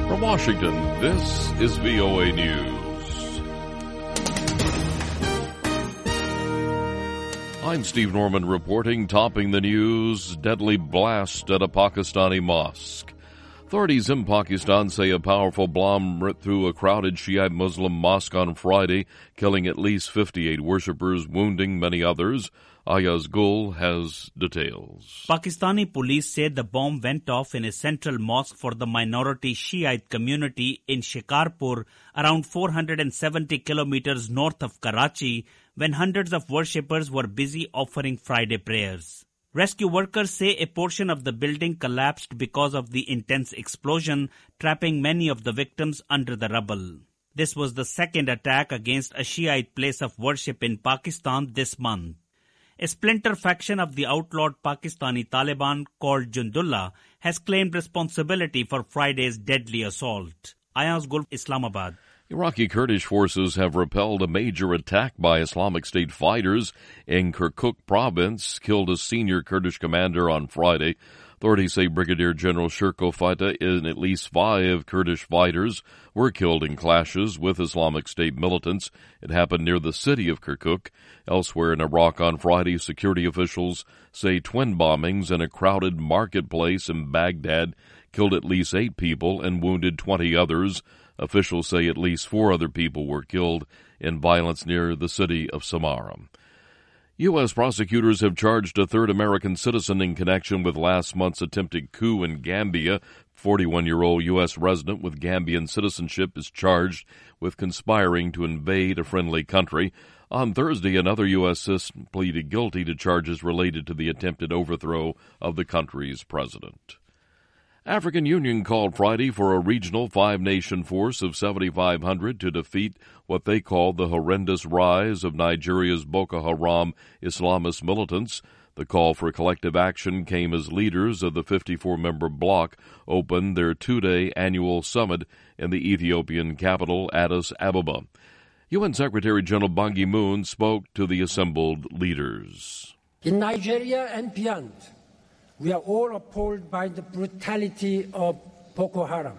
From Washington, this is VOA News. I'm Steve Norman reporting, topping the news, deadly blast at a Pakistani mosque. Authorities in Pakistan say a powerful bomb ripped through a crowded Shiite Muslim mosque on Friday, killing at least 58 worshippers, wounding many others. Ayaz Gul has details. Pakistani police said the bomb went off in a central mosque for the minority Shiite community in Shikarpur, around 470 kilometers north of Karachi, when hundreds of worshippers were busy offering Friday prayers. Rescue workers say a portion of the building collapsed because of the intense explosion, trapping many of the victims under the rubble. This was the second attack against a Shiite place of worship in Pakistan this month. A splinter faction of the outlawed Pakistani Taliban called Jundullah has claimed responsibility for Friday's deadly assault. Ayaz Gul, Islamabad. Iraqi Kurdish forces have repelled a major attack by Islamic State fighters in Kirkuk province, killed a senior Kurdish commander on Friday. Authorities say Brigadier General Sherko Fata and at least 5 Kurdish fighters were killed in clashes with Islamic State militants. It happened near the city of Kirkuk. Elsewhere in Iraq on Friday, security officials say twin bombings in a crowded marketplace in Baghdad killed at least 8 people and wounded 20 others. Officials say at least 4 other people were killed in violence near the city of Samarra. U.S. prosecutors have charged a third American citizen in connection with last month's attempted coup in Gambia. 41-year-old U.S. resident with Gambian citizenship is charged with conspiring to invade a friendly country. On Thursday, another U.S. citizen pleaded guilty to charges related to the attempted overthrow of the country's president. African Union called Friday for a regional 5-nation force of 7,500 to defeat what they called the horrendous rise of Nigeria's Boko Haram Islamist militants. The call for collective action came as leaders of the 54-member bloc opened their 2-day annual summit in the Ethiopian capital, Addis Ababa. UN Secretary General Ban Ki-moon spoke to the assembled leaders. In Nigeria and beyond, we are all appalled by the brutality of Boko Haram,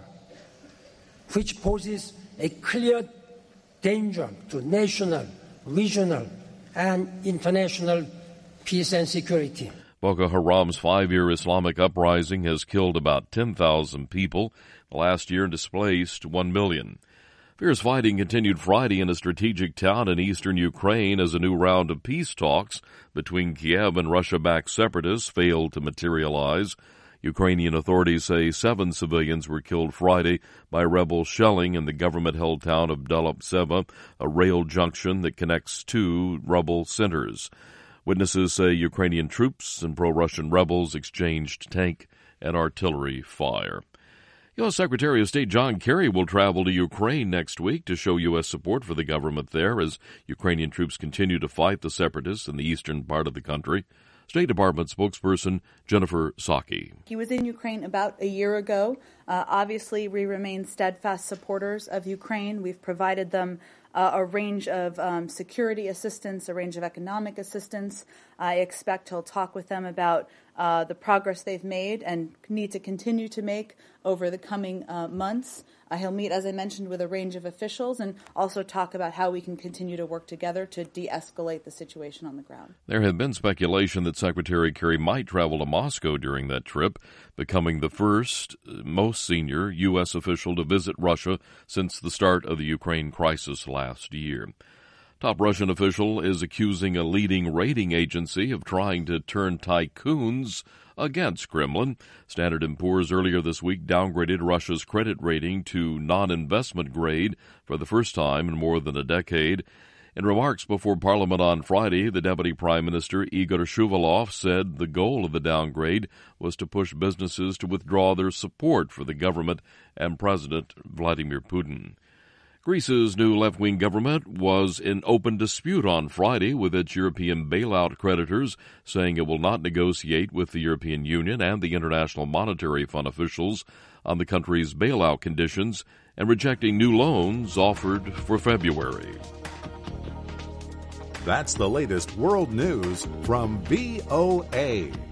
which poses a clear danger to national, regional, and international peace and security. Boko Haram's 5-year Islamic uprising has killed about 10,000 people last year and displaced 1 million. Fierce fighting continued Friday in a strategic town in eastern Ukraine as a new round of peace talks between Kiev and Russia-backed separatists failed to materialize. Ukrainian authorities say 7 civilians were killed Friday by rebel shelling in the government-held town of Doloptseva, a rail junction that connects 2 rebel centers. Witnesses say Ukrainian troops and pro-Russian rebels exchanged tank and artillery fire. U.S. Secretary of State John Kerry will travel to Ukraine next week to show U.S. support for the government there as Ukrainian troops continue to fight the separatists in the eastern part of the country. State Department spokesperson Jennifer Psaki. He was in Ukraine about a year ago. Obviously, we remain steadfast supporters of Ukraine. We've provided them a range of security assistance, a range of economic assistance. I expect he'll talk with them about the progress they've made and need to continue to make over the coming months. He'll meet, as I mentioned, with a range of officials and also talk about how we can continue to work together to de-escalate the situation on the ground. There had been speculation that Secretary Kerry might travel to Moscow during that trip, becoming the first, most senior U.S. official to visit Russia since the start of the Ukraine crisis last year. Top Russian official is accusing a leading rating agency of trying to turn tycoons against Kremlin. Standard & Poor's earlier this week downgraded Russia's credit rating to non-investment grade for the first time in more than a decade. In remarks before Parliament on Friday, the Deputy Prime Minister Igor Shuvalov said the goal of the downgrade was to push businesses to withdraw their support for the government and President Vladimir Putin. Greece's new left-wing government was in open dispute on Friday with its European bailout creditors, saying it will not negotiate with the European Union and the International Monetary Fund officials on the country's bailout conditions and rejecting new loans offered for February. That's the latest world news from VOA.